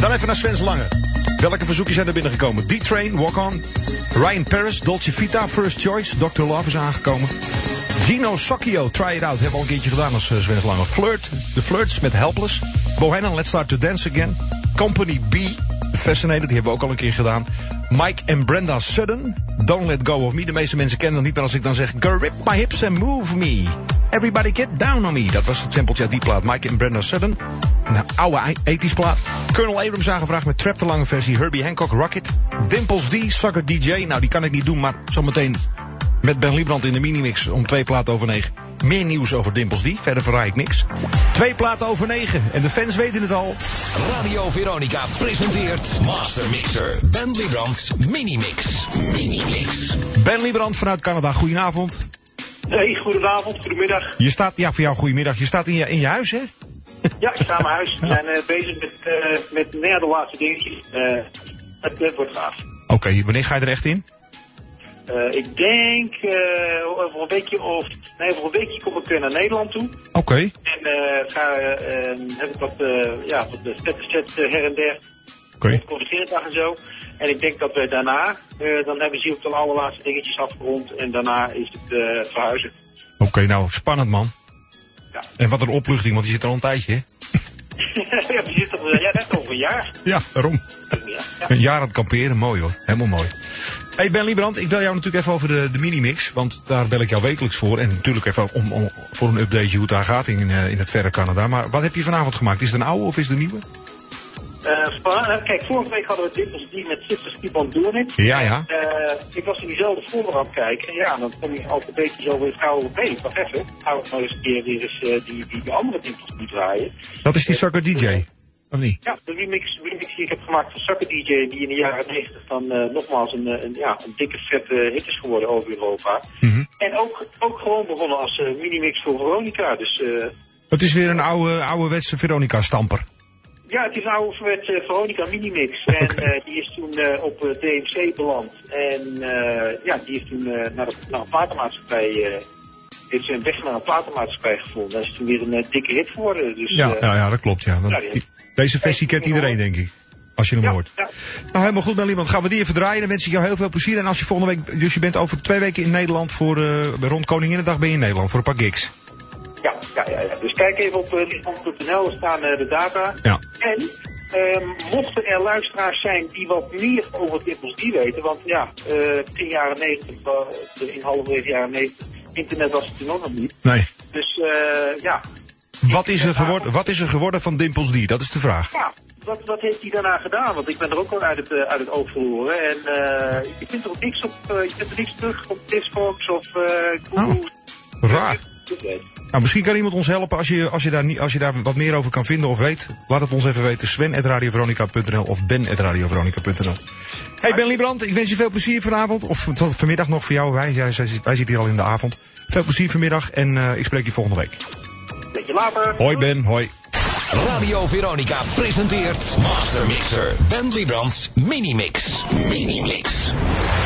Dan even naar Sven Lange. Welke verzoekjes zijn er binnengekomen? D-Train, Walk On. Ryan Paris, Dolce Vita, First Choice. Dr. Love is aangekomen. Gino Socchio, Try It Out. Hebben we al een keertje gedaan als Sven Lange. Flirt, The Flirts met Helpless. Bohannon, Let's Start to Dance Again. Company B, Fascinated, die hebben we ook al een keer gedaan. Mike en Brenda Sudden, Don't Let Go of Me. De meeste mensen kennen dat niet, maar als ik dan zeg Grip my hips and move me. Everybody get down on me. Dat was het sampletje uit die plaat. Mike en Brenda Sudden. Een oude 80s plaat. Colonel Abrams aangevraagd met Trap, de lange versie. Herbie Hancock, Rocket. Dimples D, Sucker DJ. Nou, die kan ik niet doen, maar zometeen met Ben Liebrand in de minimix om 2 platen over 9. Meer nieuws over Dimples D. Verder verraai ik niks. 2 platen over 9. En de fans weten het al. Radio Veronica presenteert Master Mixer Ben Liebrand's Minimix. Minimix. Ben Liebrand vanuit Canada. Goedenavond. Hey, goedenavond, goedemiddag. Je staat, ja, voor jou goedemiddag. Je staat in je huis, hè? Ja, ik sta in mijn huis. We zijn bezig met de laatste dingetjes. Het wordt gaaf. Oké, wanneer ga je er echt in? Ik denk over een weekje over een weekje kom ik naar Nederland toe. Oké. En heb ik wat set her en der. Oké. Corrigeerdag en zo. En ik denk dat we daarna, dan hebben ze ook de allerlaatste dingetjes afgerond. En daarna is het verhuizen. Oké, nou, spannend man. Ja. En wat een opluchting, want die zit er al een tijdje, hè? Ja, die zit er net over een jaar. Ja, daarom. Ja. Een jaar aan het kamperen, mooi hoor. Helemaal mooi. Hey Ben Liebrand, ik bel jou natuurlijk even over de minimix, want daar bel ik jou wekelijks voor. En natuurlijk even om voor een update hoe het daar gaat in het verre Canada. Maar wat heb je vanavond gemaakt? Is het een oude of is het een nieuwe? Kijk, vorige week hadden we Dimples D met Sisters Keep on Doing It. Ja. Ik was in diezelfde folder aan het kijken. En ja, dan kom je altijd een beetje zo weer gauw op. Hey, wacht even. Gaan we nog eens een keer weer eens die andere Dimples D draaien. Dat is die Sucker DJ, of niet? Ja, de remix die ik heb gemaakt van Sucker DJ, die in de jaren 90 dan nogmaals een dikke vette hit is geworden over Europa. Mm-hmm. En ook gewoon begonnen als minimix voor Veronica. Dus, het is weer een ouderwetse Veronica-stamper. Ja, het is een oude Veronica Minimix. En die is toen op DMC beland. En die heeft toen naar een platenmaatschappij... heeft ze een weg naar een platenmaatschappij gevonden. Dat is toen weer een dikke hit geworden. Dus, ja, dat klopt, ja. Deze versie kent iedereen, denk ik. Als je hem hoort. Ja. Nou, helemaal goed, Ben Liebrand. Gaan we die even draaien. Dan wens ik jou heel veel plezier. En als je volgende week... Dus je bent over 2 weken in Nederland voor... rond Koninginnedag ben je in Nederland voor een paar gigs. Ja. Dus kijk even op Liebrand.nl, er staan de data. Ja. En mochten er luisteraars zijn die wat meer over Dimples D weten, want ja, 10 jaren 90, in halverwege jaren 90, internet was het toen ook nog niet. Nee. Dus Wat is er geworden van Dimples D? Dat is de vraag. Ja, wat heeft hij daarna gedaan? Want ik ben er ook wel uit het oog verloren. En je vindt er ook niks op, je vindt er niks terug op Discogs of Google. Raar. Nou, misschien kan iemand ons helpen als je daar wat meer over kan vinden of weet. Laat het ons even weten. Sven@radioveronica.nl of Ben@radioveronica.nl. Hey Ben Liebrand, ik wens je veel plezier vanavond. Of vanmiddag nog voor jou. Wij zitten hier al in de avond. Veel plezier vanmiddag en ik spreek je volgende week. Beetje later. Hoi Ben, hoi. Radio Veronica presenteert Master Mixer Ben Liebrand's Minimix. Minimix.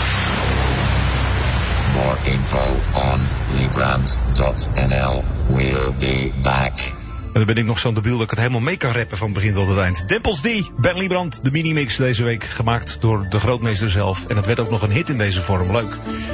More info on Liebrand.nl. We'll be back. En dan ben ik nog zo debiel dat ik het helemaal mee kan rappen van begin tot het eind. Dimples D, Ben Liebrand, de minimix deze week gemaakt door de grootmeester zelf. En het werd ook nog een hit in deze vorm, leuk.